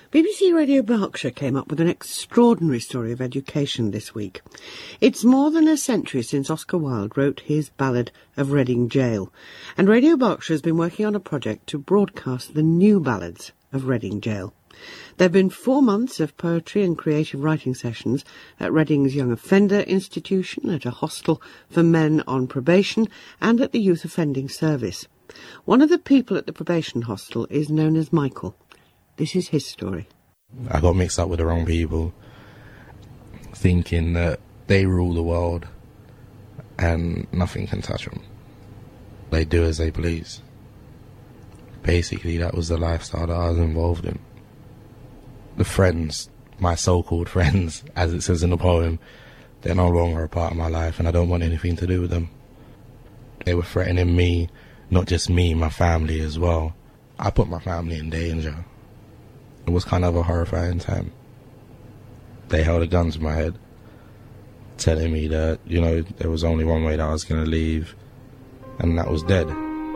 BBC Radio Berkshire came up with an extraordinary story of education this week. It's more than a century since Oscar Wilde wrote his ballad of Reading Gaol, and Radio Berkshire has been working on a project to broadcast the new ballads of Reading Gaol. There have been 4 months of poetry and creative writing sessions at Reading's Young Offender Institution, at a hostel for men on probation, and at the Youth Offending Service. One of the people at the probation hostel is known as Michael. This is his story. I got mixed up with the wrong people, thinking that they rule the world and nothing can touch them. They do as they please. Basically, that was the lifestyle that I was involved in. The friends, my so-called friends, as it says in the poem, they're no longer a part of my life and I don't want anything to do with them. They were threatening me, not just me, my family as well. I put my family in danger. It was kind of a horrifying time. They held a gun to my head, telling me that, there was only one way that I was going to leave, and that was dead.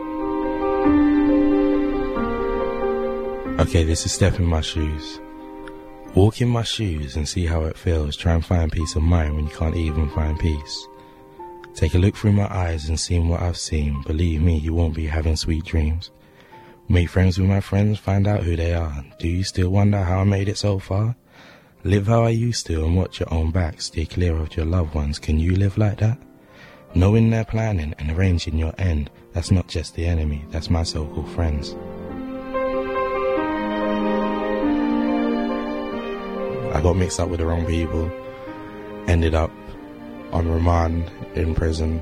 Okay, this is step in my shoes. Walk in my shoes and see how it feels. Try and find peace of mind when you can't even find peace. Take a look through my eyes and see what I've seen. Believe me, you won't be having sweet dreams. Make friends with my friends, find out who they are. Do you still wonder how I made it so far? Live how I used to and watch your own back. Stay clear of your loved ones. Can you live like that? Knowing they're planning and arranging your end. That's not just the enemy, that's my so-called friends. I got mixed up with the wrong people. Ended up on remand in prison.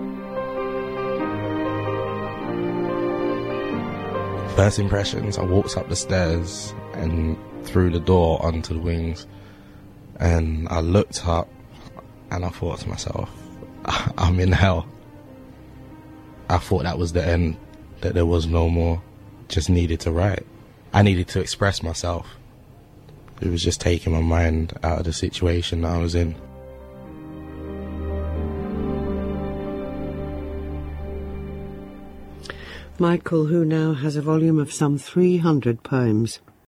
First impressions, I walked up the stairs and through the door onto the wings, and I looked up and I thought to myself, I'm in hell. I thought that was the end, that there was no more. Just needed to write. I needed to express myself. It was just taking my mind out of the situation that I was in. Michael, who now has a volume of some 300 poems.